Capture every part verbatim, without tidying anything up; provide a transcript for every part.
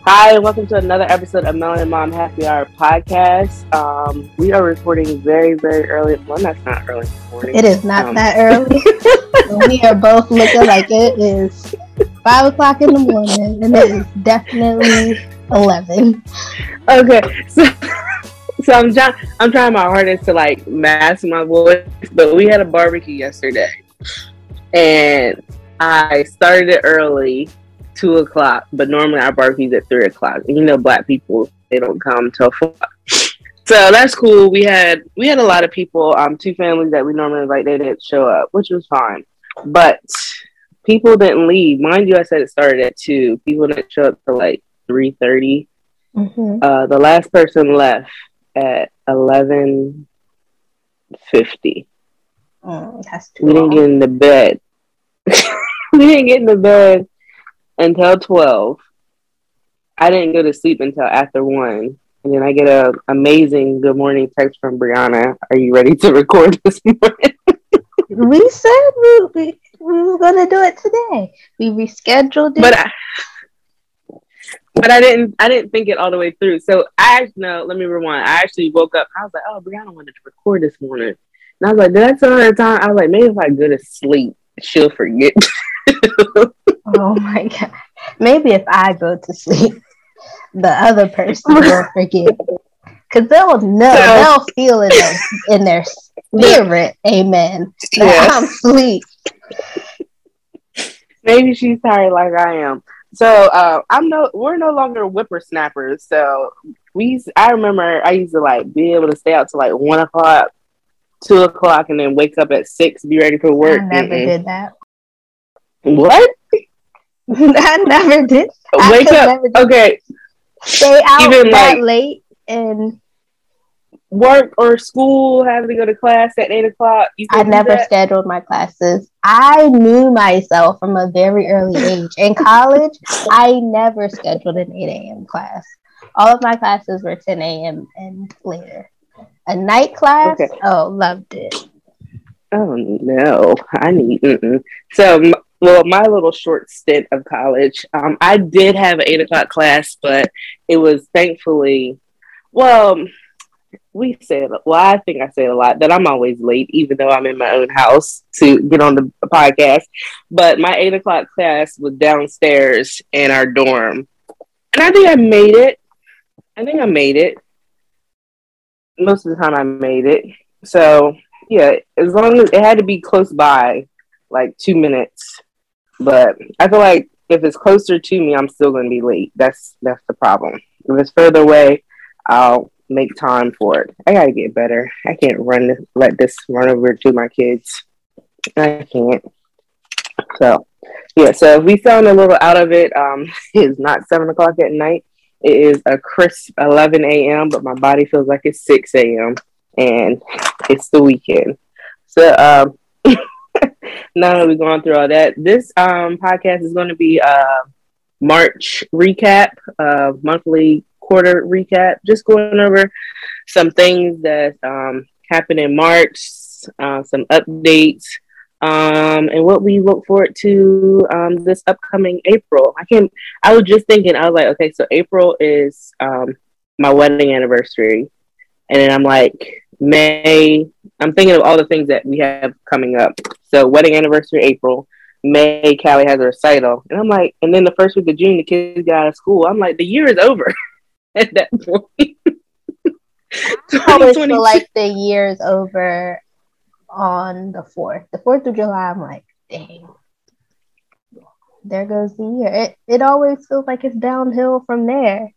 Hi, and welcome to another episode of Melanin Mom Happy Hour podcast. Um, we are recording very, very early. Well, that's not early in the morning. It is not um, that early. We are both looking like it is five o'clock in the morning, and it is definitely eleven. Okay, so so I'm trying. I'm trying my hardest to like mask my voice, but we had a barbecue yesterday, and I started it early. Two o'clock, but normally our barbecue's at three o'clock. And you know, black people, they don't come till four. So that's cool. We had we had a lot of people. Um, two families that we normally invite, they didn't show up, which was fine. But people didn't leave. Mind you, I said it started at two. People didn't show up till like three thirty. Mm-hmm. Uh, the last person left at eleven fifty. Mm, that's too We didn't long. get in the bed. we didn't get in the bed until twelve. I didn't go to sleep until after one. And then I get a amazing good morning text from Brianna. Are you ready to record this morning? We said we, we, we were going to do it today. We rescheduled it. But I, but I didn't I didn't think it all the way through. So I no, let me rewind. I actually woke up. I was like, oh, Brianna wanted to record this morning. And I was like, did I tell her the time? I was like, maybe if I go to sleep, she'll forget. Oh my God. Maybe if I go to sleep, the other person will forget. Because they'll know, so, they'll feel it in, in their spirit, amen, that yes. I'm asleep. Maybe she's tired like I am. So uh, I'm no, we're no longer whippersnappers. So we, I remember I used to like be able to stay out till like one o'clock, two o'clock, and then wake up at six, be ready for work. I never Mm-mm. did that. What? I never did. Wake I up. Okay. Stay out Even that like late and work or school, having to go to class at eight o'clock. You I never that? scheduled my classes. I knew myself from a very early age. In college, I never scheduled an eight a.m. class. All of my classes were ten a.m. and later. A night class? Okay. Oh, loved it. Oh, no. I need... Mm-mm. So... Well, my little short stint of college, um, I did have an eight o'clock class, but it was thankfully, well, we said, well, I think I said a lot that I'm always late, even though I'm in my own house to get on the podcast. But my eight o'clock class was downstairs in our dorm. And I think I made it. I think I made it. Most of the time I made it. So, yeah, as long as it had to be close by, like two minutes. But I feel like if it's closer to me, I'm still going to be late. That's that's the problem. If it's further away, I'll make time for it. I got to get better. I can't run this, let this run over to my kids. I can't. So, yeah. So if we sound a little out of it, um, it's not seven o'clock at night. It is a crisp eleven a.m., but my body feels like it's six a.m. and it's the weekend. So, um, now that we've gone through all that, this um, podcast is going to be a March recap, uh, monthly quarter recap, just going over some things that um, happened in March, uh, some updates, um, and what we look forward to um, this upcoming April. I can I was just thinking, I was like, okay, so April is um, my wedding anniversary, and then I'm like, May, I'm thinking of all the things that we have coming up. So wedding anniversary, April. May, Callie has a recital. And I'm like, and then the first week of June, the kids get out of school. I'm like, the year is over at that point. I always feel like the year is over on the fourth. The fourth of July, I'm like, dang. There goes the year. It, it always feels like it's downhill from there.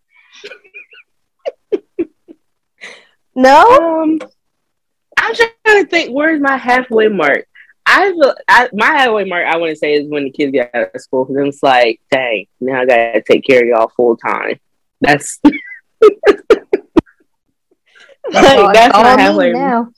No? Um, I'm trying to think, where's my halfway mark? I feel I, my halfway mark, I want to say, is when the kids get out of school, because it's like, dang, now I gotta take care of y'all full time. That's like, all, that's all my halfway now.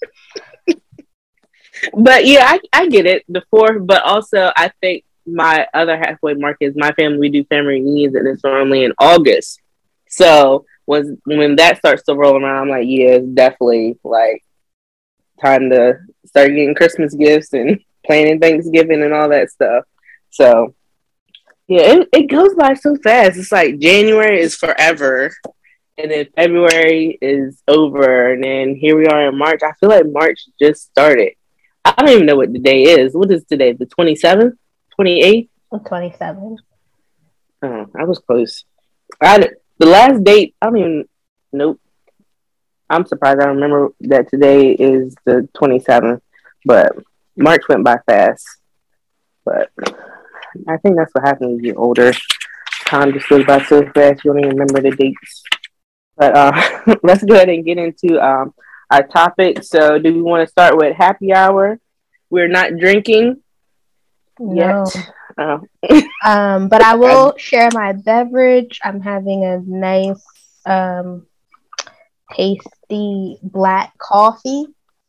But yeah, I, I get it, the fourth. But also, I think my other halfway mark is my family. We do family reunions, and it's normally in August. So when when that starts to roll around, I'm like, yeah, it's definitely like time to start getting Christmas gifts and planning Thanksgiving and all that stuff. So Yeah, it, it goes by so fast. It's like January is forever, and then February is over, and then here we are in March. I feel like March just started. I don't even know what the day is. What is today? The twenty-seventh? twenty-eighth? twenty-seven. Oh, I was close. I the last date, I don't even nope. I'm surprised I remember that today is the twenty-seventh, but March went by fast. But I think that's what happens when you get older. Time just goes by so fast, you don't even remember the dates. But uh, let's go ahead and get into um, our topic. So, do we want to start with happy hour? We're not drinking No. yet. Uh, um, but I will share my beverage. I'm having a nice, um, tasty black coffee.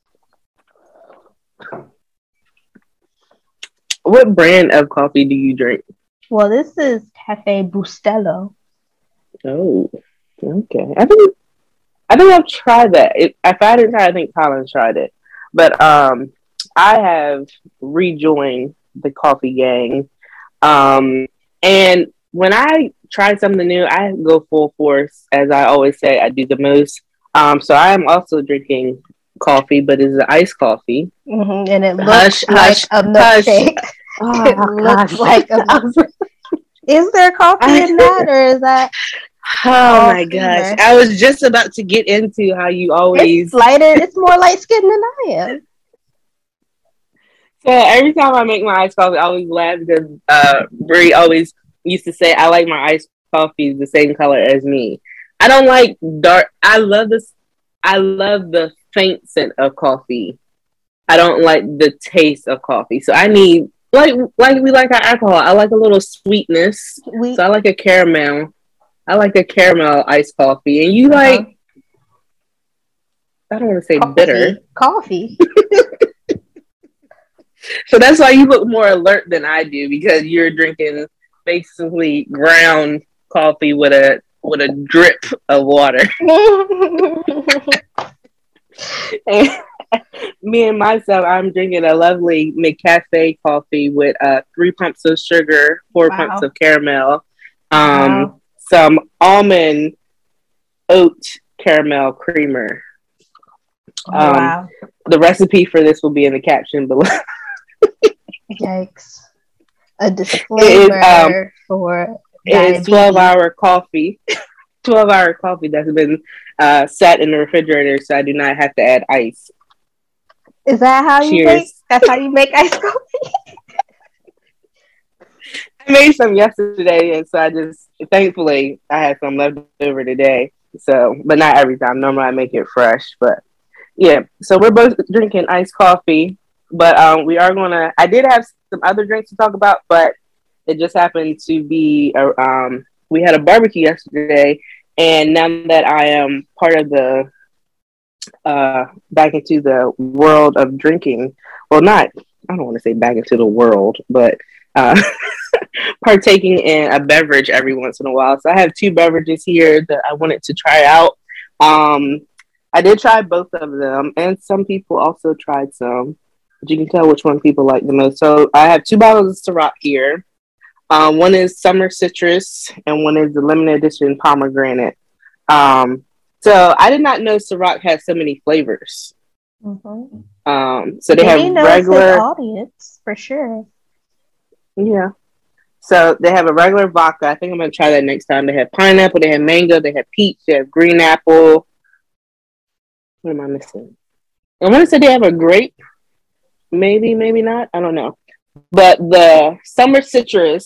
What brand of coffee do you drink? Well, this is Cafe Bustelo. Oh, okay. I think I think I've tried that. If, if I didn't try, I think Collins tried it. But um, I have rejoined the coffee gang. Um, and when I try something new, I go full force. As I always say, I do the most. Um, so I am also drinking coffee, but it's an iced coffee. Mm-hmm. And it Hush, looks like hush, a milkshake. Oh, it looks gosh. like a milkshake. Is there coffee I- in that, or is that? Oh all my creamer? gosh! I was just about to get into how you always It's lighter. It's more light skinned than I am. So every time I make my iced coffee, I always laugh because uh, Brie always used to say, "I like my iced coffee the same color as me." I don't like dark. I love this. I love the faint scent of coffee. I don't like the taste of coffee. So I need like like we like our alcohol. I like a little sweetness. We, so I like a caramel. I like a caramel iced coffee, and you uh-huh. like. I don't want to say coffee. bitter. Coffee. So that's why you look more alert than I do because you're drinking basically ground coffee with a with a drip of water. And me and myself, I'm drinking a lovely McCafe coffee with uh, three pumps of sugar, four wow. pumps of caramel, um, wow. some almond oat caramel creamer. Oh, um, wow. The recipe for this will be in the caption below. Yikes. A disclaimer it is, um, for it's twelve hour coffee. twelve hour coffee that's been uh, sat in the refrigerator so I do not have to add ice. Is that how Cheers. you make that's how you make iced coffee? I made some yesterday and so I just thankfully I had some left over today. So but not every time. Normally I make it fresh. But yeah. So we're both drinking iced coffee. But um, we are gonna. I did have some other drinks to talk about, but it just happened to be. A, um, we had a barbecue yesterday, and now that I am part of the uh, back into the world of drinking, well, not. I don't want to say back into the world, but uh, partaking in a beverage every once in a while. So I have two beverages here that I wanted to try out. Um, I did try both of them, and some people also tried some. But you can tell which one people like the most. So I have two bottles of Ciroc here. Um, one is summer citrus, and one is the limited edition pomegranate. Um, so I did not know Ciroc has so many flavors. Mm-hmm. Um, so they Maybe have knows regular his audience for sure. Yeah. So they have a regular vodka. I think I'm gonna try that next time. They have pineapple. They have mango. They have peach. They have green apple. What am I missing? I want to say they have a grape. Maybe, maybe not. I don't know. But the summer citrus.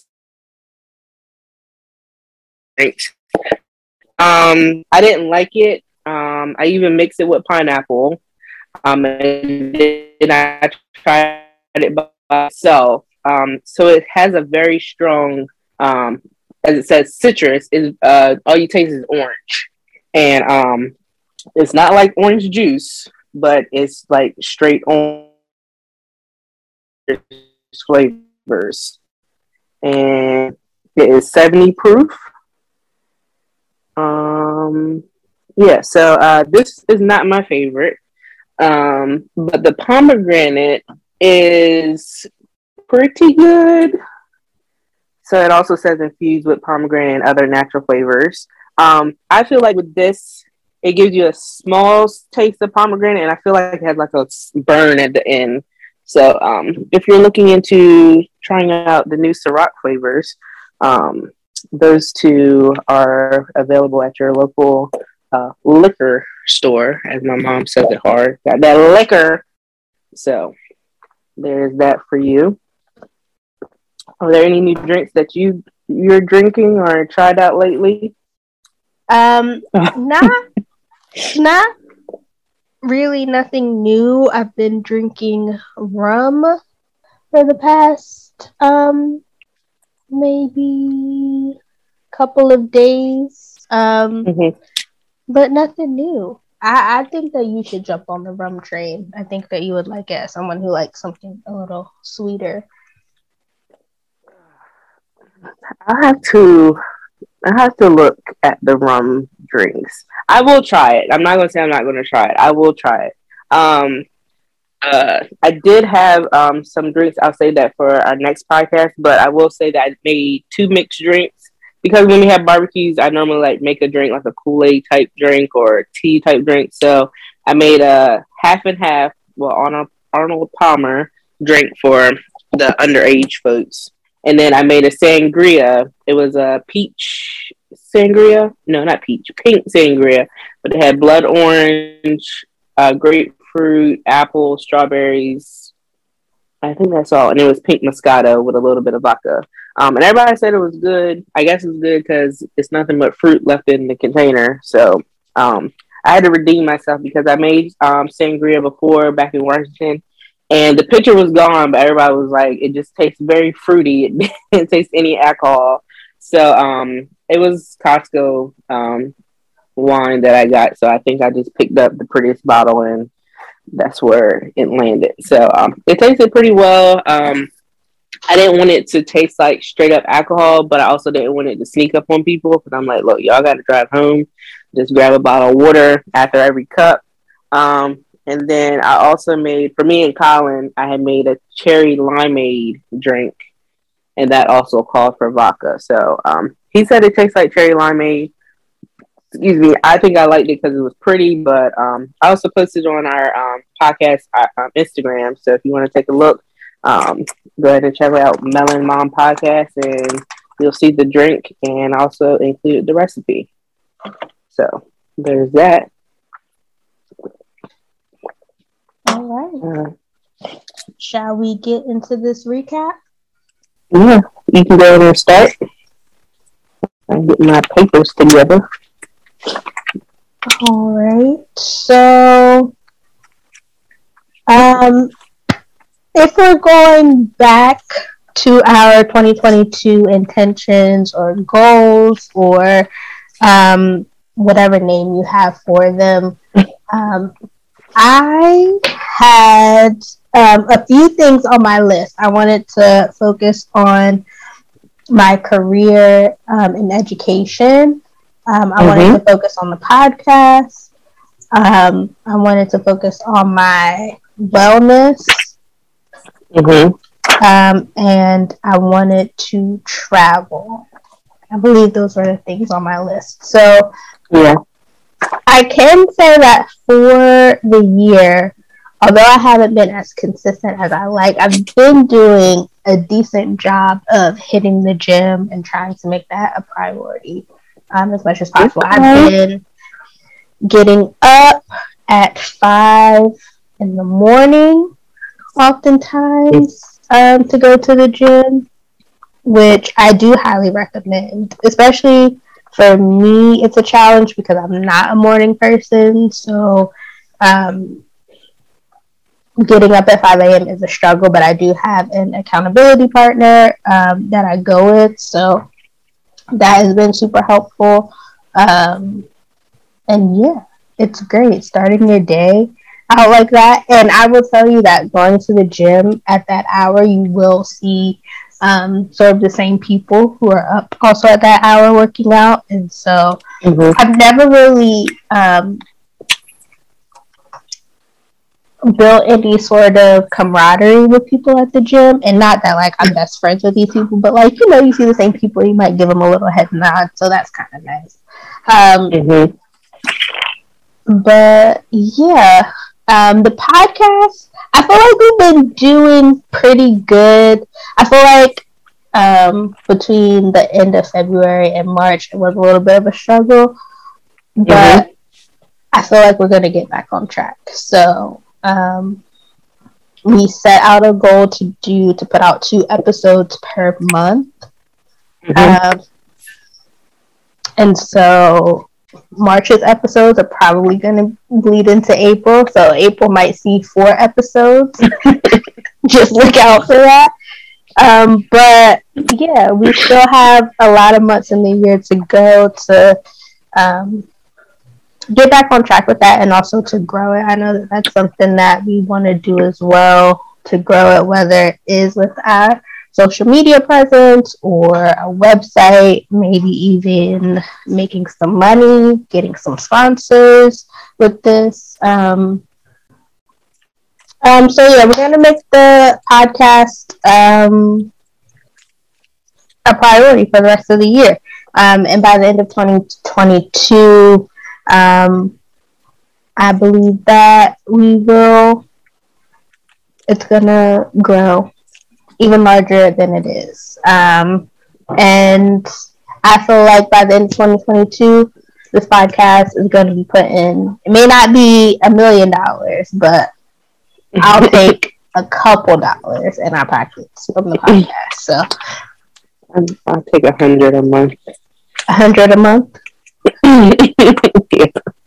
Um, I didn't like it. Um, I even mixed it with pineapple. Um, and then I tried it by myself. Um, so it has a very strong, um, as it says, citrus. Is uh, all you taste is orange, and um, it's not like orange juice, but it's like straight orange flavors, and it is seventy proof. Um, yeah, so uh, this is not my favorite, um, but the pomegranate is pretty good. So it also says infused with pomegranate and other natural flavors. Um, I feel like with this, it gives you a small taste of pomegranate, and I feel like it has like a burn at the end. So um, if you're looking into trying out the new Ciroc flavors, um, those two are available at your local uh, liquor store, as my mom says it hard. Got that liquor. So there's that for you. Are there any new drinks that you you're drinking or tried out lately? Um, not not really nothing new. I've been drinking rum for the past um maybe couple of days. Um, mm-hmm. But nothing new. I, I think that you should jump on the rum train. I think that you would like it as someone who likes something a little sweeter. I have to I have to look at the rum drinks. I will try it. I'm not gonna say I'm not gonna try it. I will try it. Um uh I did have um some drinks. I'll say that for our next podcast, but I will say that I made two mixed drinks because when we have barbecues, I normally like make a drink like a Kool-Aid type drink or a tea type drink. So I made a half and half, well, Arnold Arnold Palmer drink for the underage folks. And then I made a sangria. It was a peach sangria. No, not peach. Pink sangria. But it had blood orange, uh, grapefruit, apple, strawberries. I think that's all. And it was pink Moscato with a little bit of vodka. Um, and everybody said it was good. I guess it was good because it's nothing but fruit left in the container. So um, I had to redeem myself because I made um, sangria before back in Washington. And the picture was gone, but everybody was like, it just tastes very fruity. It didn't taste any alcohol. So um, it was Costco um, wine that I got. So I think I just picked up the prettiest bottle and that's where it landed. So um, it tasted pretty well. Um, I didn't want it to taste like straight up alcohol, but I also didn't want it to sneak up on people because I'm like, look, y'all got to drive home. Just grab a bottle of water after every cup. Um, And then I also made, for me and Colin, I had made a cherry limeade drink. And that also called for vodka. So um, he said it tastes like cherry limeade. Excuse me. I think I liked it because it was pretty. But um, I also posted on our um, podcast uh, um, Instagram. So if you want to take a look, um, go ahead and check out Melon Mom Podcast. And you'll see the drink and also include the recipe. So there's that. All right. Uh, Shall we get into this recap? Yeah, you can go ahead and start. I'm getting my papers together. All right. So, um, if we're going back to our twenty twenty-two intentions or goals or um, whatever name you have for them, um, I had um, a few things on my list. I wanted to focus on my career um, in education. Um, I mm-hmm. wanted to focus on the podcast. Um, I wanted to focus on my wellness. Mm-hmm. Um, and I wanted to travel. I believe those were the things on my list. So, yeah. I can say that for the year, although I haven't been as consistent as I like, I've been doing a decent job of hitting the gym and trying to make that a priority um, as much as possible. Okay. I've been getting up at five in the morning, oftentimes, um, to go to the gym, which I do highly recommend, especially for me. It's a challenge because I'm not a morning person, so um, getting up at five a.m. is a struggle, but I do have an accountability partner um, that I go with, so that has been super helpful. Um, and yeah, it's great starting your day out like that. And I will tell you that going to the gym at that hour, you will see um, sort of the same people who are up also at that hour working out. And so mm-hmm. I've never really um, build any sort of camaraderie with people at the gym. And not that like I'm best friends with these people, but like, you know, you see the same people, you might give them a little head nod. So that's kind of nice. Um, mm-hmm. But yeah, um, the podcast, I feel like we've been doing pretty good. I feel like um, between the end of February and March, it was a little bit of a struggle, but mm-hmm. I feel like we're going to get back on track. So um, we set out a goal to do to put out two episodes per month. Mm-hmm. Um, and so March's episodes are probably going to bleed into April. So April might see four episodes. Just look out for that. Um, but yeah, we still have a lot of months in the year to go to um, get back on track with that and also to grow it. I know that that's something that we want to do as well, to grow it, whether it is with our social media presence or a website, maybe even making some money, getting some sponsors with this. Um, um, so yeah, we're going to make the podcast um, a priority for the rest of the year. Um, and by the end of twenty twenty-two, um, I believe that we will, it's going to grow even larger than it is. Um, and I feel like by the end of twenty twenty-two, this podcast is going to be put in, it may not be a million dollars, but I'll take a couple dollars in our pockets from the podcast. So I'll take a hundred a month. A hundred a month? Yeah.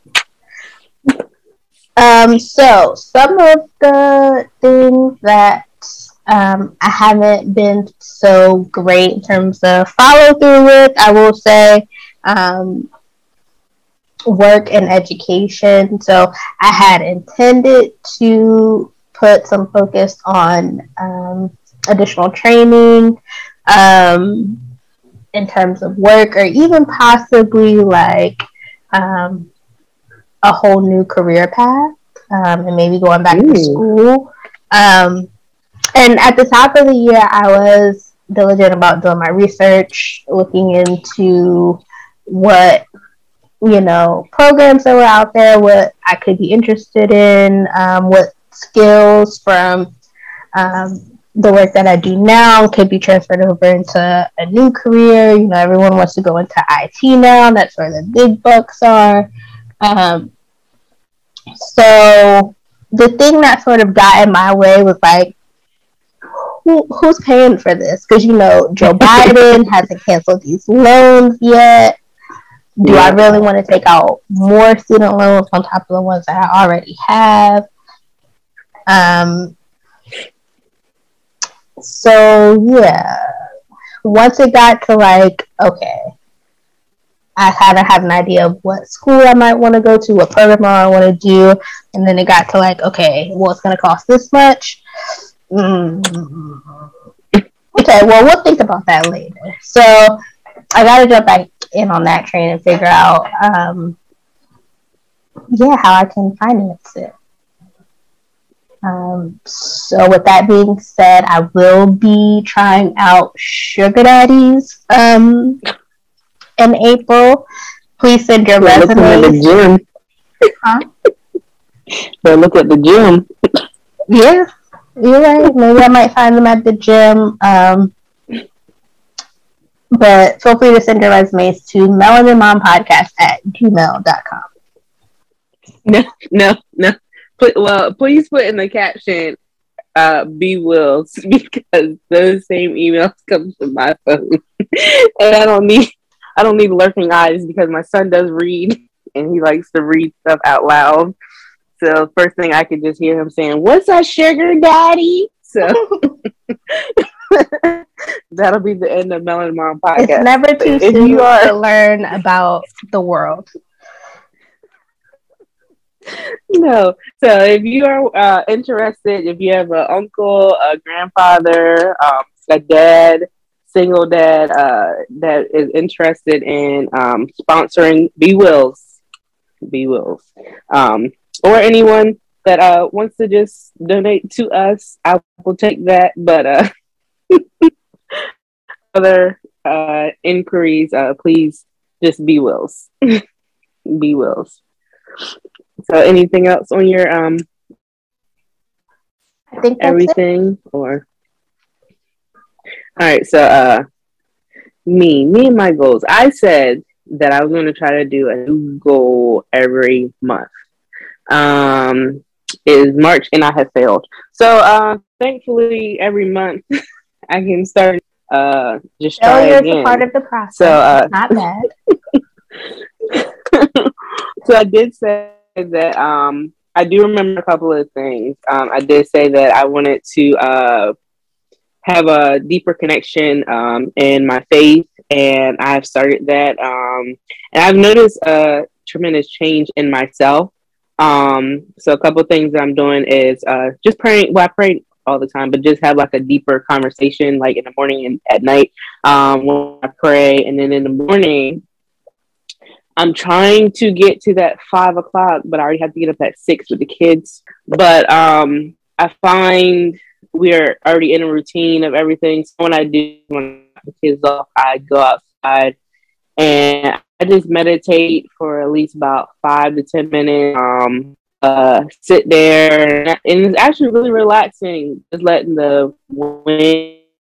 Um, so some of the things that Um, I haven't been so great in terms of follow through with, I will say, um, work and education. So I had intended to put some focus on um, additional training um, in terms of work, or even possibly like um, a whole new career path, um, and maybe going back Ooh. to school. Um, And at the top of the year, I was diligent about doing my research, looking into what, you know, programs that were out there, what I could be interested in, um, what skills from um, the work that I do now could be transferred over into a new career. You know, everyone wants to go into I T now. That's where the big bucks are. Um, so the thing that sort of got in my way was like, Who, who's paying for this? Because, you know, Joe Biden hasn't canceled these loans yet. Do yeah. I really want to take out more student loans on top of the ones that I already have? Um. So, yeah. Once it got to, like, okay, I kind of have an idea of what school I might want to go to, what program I want to do. And then it got to, like, okay, well, it's going to cost this much. Mm. Okay, well, we'll think about that later. So I gotta jump back in on that train and figure out, um, yeah, how I can finance it. Um, so with that being said, I will be trying out Sugar Daddies um, in April. Please send your They're resumes. Looking at the gym. Huh? They're looking at the gym. Yeah. You're right. Maybe I might find them at the gym. Um, but feel free to send your resumes to melaninmompodcast at gmail dot com. No, no, no. Put, well, please put in the caption, uh, B Wills, because those same emails come to my phone. And I don't need, I don't need lurking eyes because my son does read and he likes to read stuff out loud. So first thing I could just hear him saying, "What's a sugar daddy?" So that'll be the end of Melanin Mom podcast. It's never too if soon you are... to learn about the world. No. So if you are uh, interested, if you have an uncle, a grandfather, um, a dad, single dad uh, that is interested in um, sponsoring B Wills, B Wills. Um, or anyone that uh wants to just donate to us, I will take that. But uh, other uh inquiries, uh, please just be wills, be wills. So, anything else on your um I think that's it. everything or? All right, so uh, me, me and my goals. I said that I was going to try to do a new goal every month. Um, is March, and I have failed. So, uh, thankfully, every month I can start. Uh, just try Failure is a part again. of the process. So, uh, It's not bad. so I did say that. Um, I do remember a couple of things. Um, I did say that I wanted to uh have a deeper connection um, in my faith, and I've started that. Um, and I've noticed a tremendous change in myself. Um, so a couple of things that I'm doing is uh, just praying. Well, I pray all the time, but just have like a deeper conversation, like in the morning and at night um, when I pray, and then in the morning. I'm trying to get to that five o'clock, but I already have to get up at six with the kids. But um, I find we're already in a routine of everything. So when I do, when the kids off, I go outside and I just meditate for at least about five to ten minutes. Um, uh, sit there, and it's actually really relaxing. Just letting the wind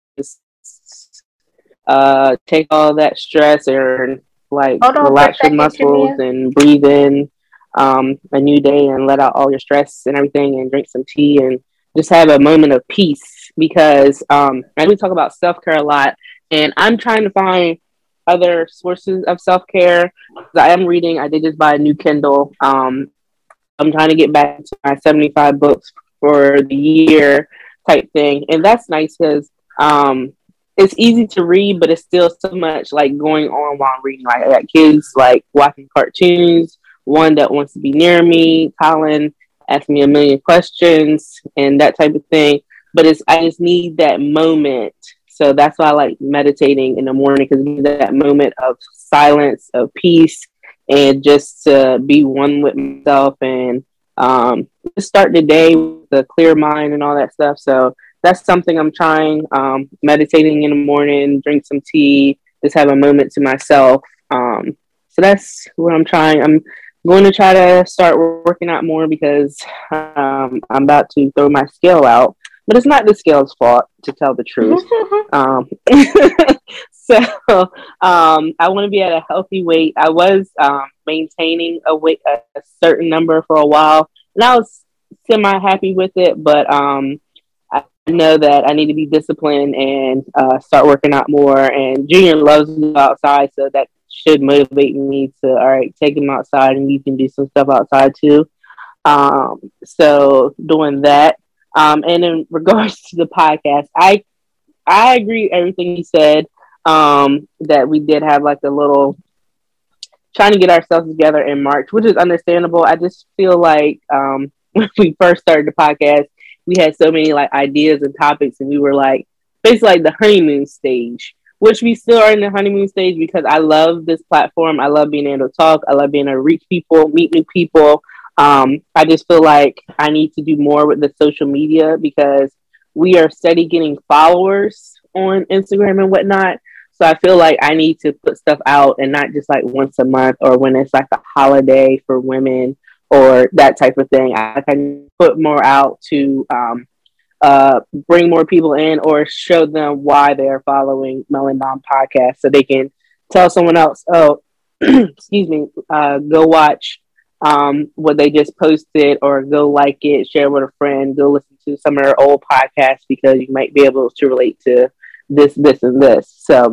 uh, take all that stress and like Hold on for a relax your second, muscles Jamia. and breathe in um, a new day and let out all your stress and everything and drink some tea and just have a moment of peace because um, I do talk about self care a lot and I'm trying to find other sources of self care. I am reading. I did just buy a new Kindle. Um, I'm trying to get back to my seventy-five books for the year type thing, and that's nice because um, it's easy to read, but it's still so much like going on while I'm reading. Like I got kids like watching cartoons. One that wants to be near me. Colin asked me a million questions and that type of thing. But it's I just need that moment. So that's why I like meditating in the morning because that moment of silence, of peace, and just to be one with myself and um, just start the day with a clear mind and all that stuff. So that's something I'm trying. Um, meditating in the morning, drink some tea, just have a moment to myself. Um, so that's what I'm trying. I'm going to try to start working out more because um, I'm about to throw my scale out. But it's not the scale's fault, to tell the truth. Um, so um, I want to be at a healthy weight. I was um, maintaining a weight, a, a certain number for a while, and I was semi happy with it. But um, I know that I need to be disciplined and uh, start working out more. And Junior loves to go outside, so that should motivate me to all right, take him outside, and you can do some stuff outside too. Um, so doing that. Um, and in regards to the podcast, I I agree with everything you said. Um, that we did have like a little trying to get ourselves together in March, which is understandable. I just feel like um, when we first started the podcast, we had so many like ideas and topics, and we were like basically like the honeymoon stage, which we still are in the honeymoon stage because I love this platform. I love being able to talk. I love being able to reach people, meet new people. Um, I just feel like I need to do more with the social media because we are steady getting followers on Instagram and whatnot. So I feel like I need to put stuff out and not just like once a month or when it's like a holiday for women or that type of thing. I can put more out to um, uh, bring more people in or show them why they're following Melon Bomb podcast so they can tell someone else, oh, excuse me, uh, go watch um, what they just posted or go like it, share with a friend, go listen to some of their old podcasts because you might be able to relate to this, this, and this. So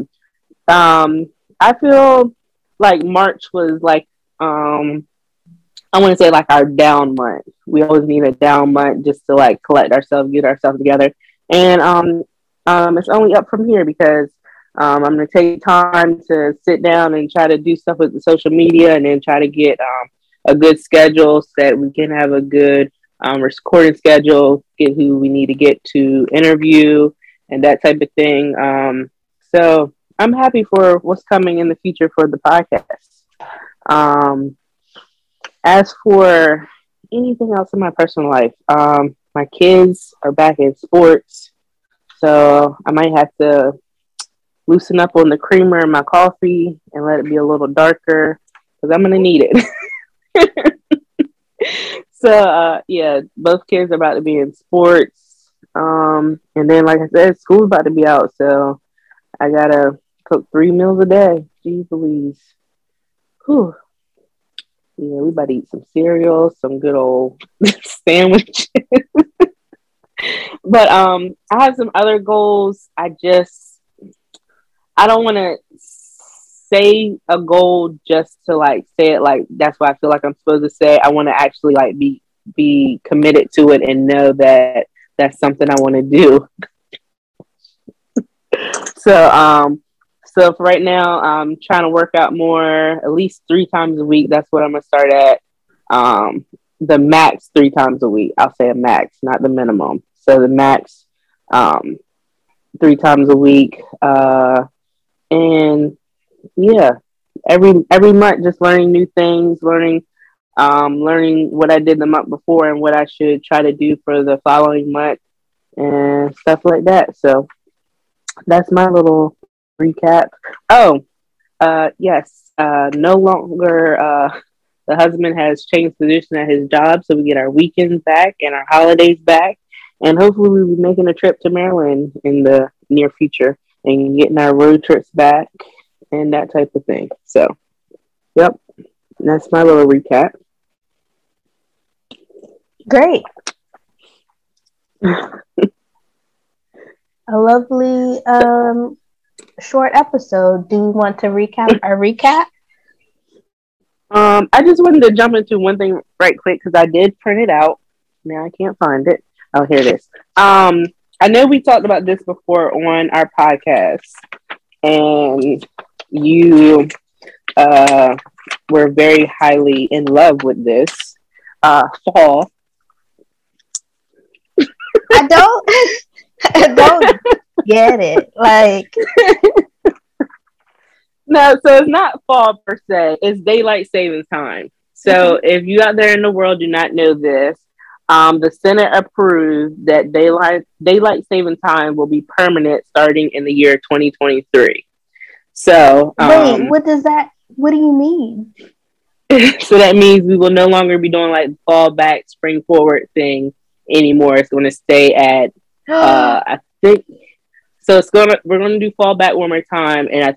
um, I feel like March was like um, I want to say like our down month. We always need a down month just to like collect ourselves, get ourselves together, and um, um, it's only up from here because um, I'm gonna take time to sit down and try to do stuff with the social media, and then try to get um, a good schedule so that we can have a good um, recording schedule, get who we need to get to interview, and that type of thing. Um, so I'm happy for what's coming in the future for the podcast. Um, as for anything else in my personal life? Um, my kids are back in sports, so I might have to loosen up on the creamer in my coffee and let it be a little darker because I'm gonna need it. So uh, yeah, both kids are about to be in sports, um, and then like I said, school's about to be out, so I gotta cook three meals a day. Jeez Louise. Whew. Yeah, we about to eat some cereal, some good old sandwiches. But um, I have some other goals. I just I don't want to say a goal just to like say it like that's what I feel like I'm supposed to say. I want to actually like be be committed to it and know that that's something I want to do. So um, so for right now, I'm trying to work out more, at least three times a week. That's what I'm gonna start at. Um, the max three times a week. I'll say a max, not the minimum. So the max, um, three times a week. Uh, and yeah, every every month, just learning new things, learning, um, learning what I did the month before and what I should try to do for the following month and stuff like that. So that's my little recap. Oh, uh, yes, uh, no longer. Uh, the husband has changed position at his job, so we get our weekends back and our holidays back, and hopefully we'll be making a trip to Maryland in the near future and getting our road trips back and that type of thing. So, yep, that's my little recap. Great. A lovely um, short episode. Do you want to recap our recap? Um, I just wanted to jump into one thing right quick because I did print it out. Now I can't find it. Oh, here it is. Um, I know we talked about this before on our podcast, and you uh, were very highly in love with this uh, fall. I don't, I don't get it. Like, no, so it's not fall per se. It's daylight savings time. So mm-hmm. if you out there in the world do not know this, um, the Senate approved that daylight daylight saving time will be permanent starting in the year twenty twenty-three. So um, wait, what does that? What do you mean? So that means we will no longer be doing like fall back, spring forward thing anymore. It's going to stay at uh, I think so. It's gonna we're going to do fall back one more time, and I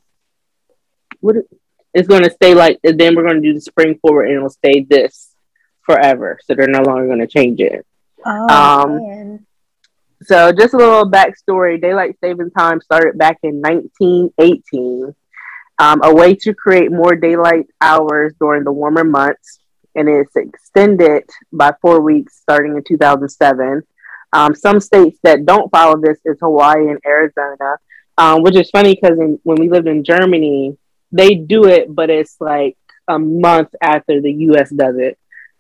what it's going to stay like. And then we're going to do the spring forward, and it'll stay this forever. So they're no longer going to change it. Oh um, man. So just a little backstory: daylight saving time started back in nineteen eighteen. Um, a way to create more daylight hours during the warmer months, and it's extended by four weeks starting in two thousand seven. Um, some states that don't follow this is Hawaii and Arizona, um, which is funny because when we lived in Germany, they do it, but it's like a month after the U S does it.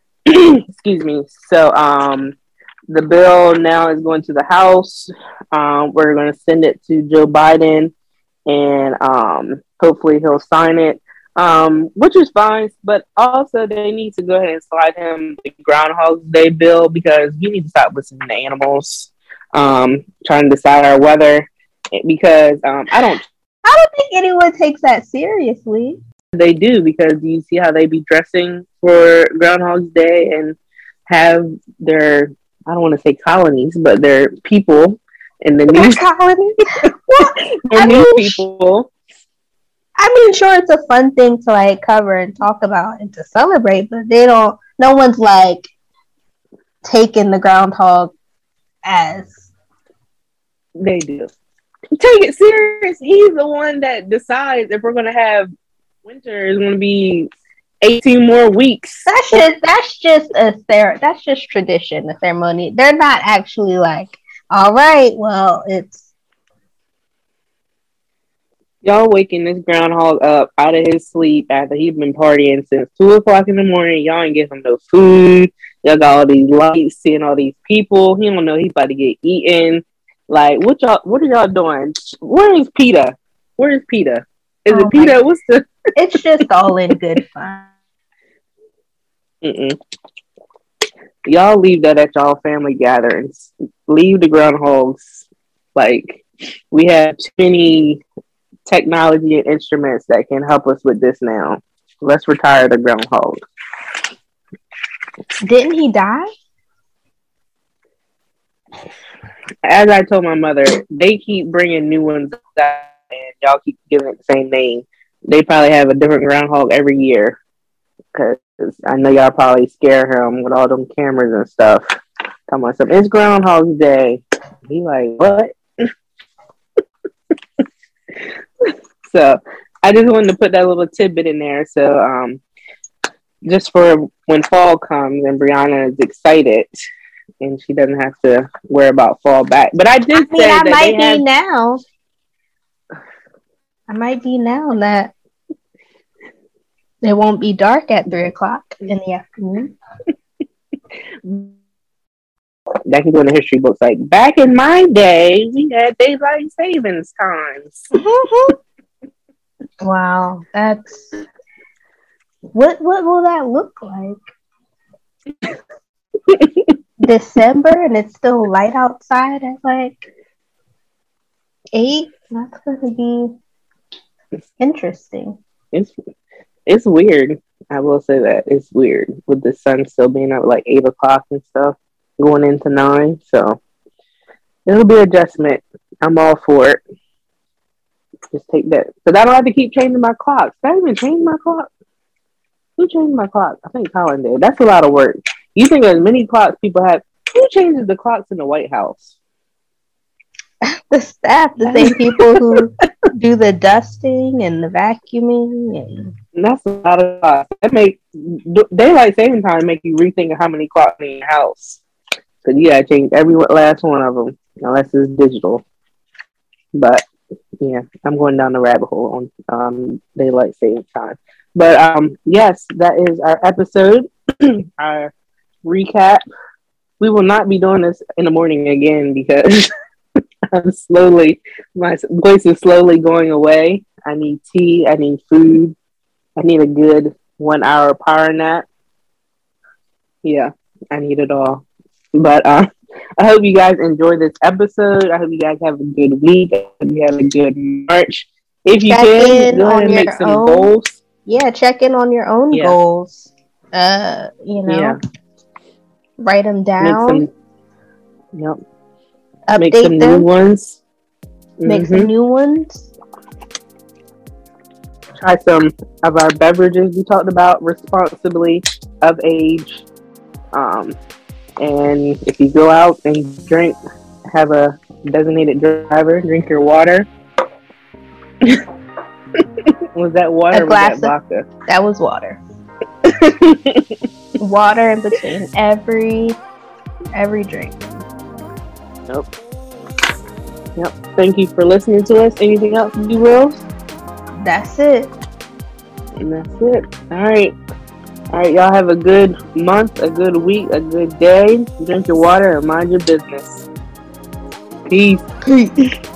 Excuse me. So um, the bill now is going to the House. Um, we're going to send it to Joe Biden, and um, hopefully he'll sign it, um, which is fine. But also they need to go ahead and slide him the Groundhog Day bill because we need to stop listening to animals um, trying to decide our weather. Because um, I don't, I don't think anyone takes that seriously. They do, because you see how they be dressing for Groundhog's Day and have their, I don't want to say colonies, but their people in the news colony. Well, their new people. I mean, sure, it's a fun thing to like cover and talk about and to celebrate, but they don't. No one's like taking the groundhog as they do. Take it serious. He's the one that decides if we're going to have winter is going to be eighteen more weeks. That's just that's just a ther- that's just tradition, a ceremony. They're not actually like, all right, well, it's y'all waking this groundhog up out of his sleep after he's been partying since two o'clock in the morning. Y'all ain't get him no food. Y'all got all these lights, seeing all these people. He don't know he's about to get eaten. Like, what y'all? What are y'all doing? Where is PETA? Where is PETA? Is oh it PETA? What's the? It's just all in good fun. Mm-mm. y'all leave that at y'all family gatherings. Leave the groundhogs. Like, we have too many technology and instruments that can help us with this now. Let's retire the groundhog. Didn't he die? As I told my mother, they keep bringing new ones out and y'all keep giving it the same name. They probably have a different groundhog every year. Because I know y'all probably scare him with all them cameras and stuff. Talking about something, it's Groundhog Day. He like, what? So I just wanted to put that little tidbit in there. So um, just for when fall comes and Brianna is excited and she doesn't have to worry about fall back. But I did I mean, say I that might be have... now. I might be now that it won't be dark at three o'clock in the afternoon. That can go in the history books. Like, back in my day, we had daylight savings times. Wow, that's what. What will that look like? December and it's still light outside at like eight. That's gonna be interesting. It's it's weird. I will say that it's weird with the sun still being up like eight o'clock and stuff, going into nine. So it'll be adjustment. I'm all for it. Just take that because I don't have to keep changing my clocks. Did I even change my clock? Who changed my clock? I think Colin did. That's a lot of work. You think as many clocks people have? Who changes the clocks in the White House? The staff, the same people who do the dusting and the vacuuming, and that's a lot of clocks. That make daylight saving time make you rethink how many clocks in your house. Because you gotta change every last one of them, unless it's digital. But yeah, I'm going down the rabbit hole on um, daylight saving time. But um, yes, that is our episode. Our recap. We will not be doing this in the morning again because I'm slowly, my voice is slowly going away. I need tea. I need food. I need a good one hour power nap. Yeah, I need it all. But uh, I hope you guys enjoy this episode. I hope you guys have a good week. I hope you have a good March. If you check can, go ahead and make some own, goals. Yeah, check in on your own yeah. goals. Uh, you know, yeah. Write them down. Make some, yep. Update make some them. new ones. Make mm-hmm. some new ones. Try some of our beverages we talked about responsibly, of age. Um, and if you go out and drink, have a designated driver, drink your water. Was that water or was that vodka? That was water. Water in between every every drink. Yep. Yep. Thank you for listening to us. Anything else, you will? That's it. And that's it. All right. All right, y'all have a good month, a good week, a good day. Drink your water and mind your business. Peace. Peace.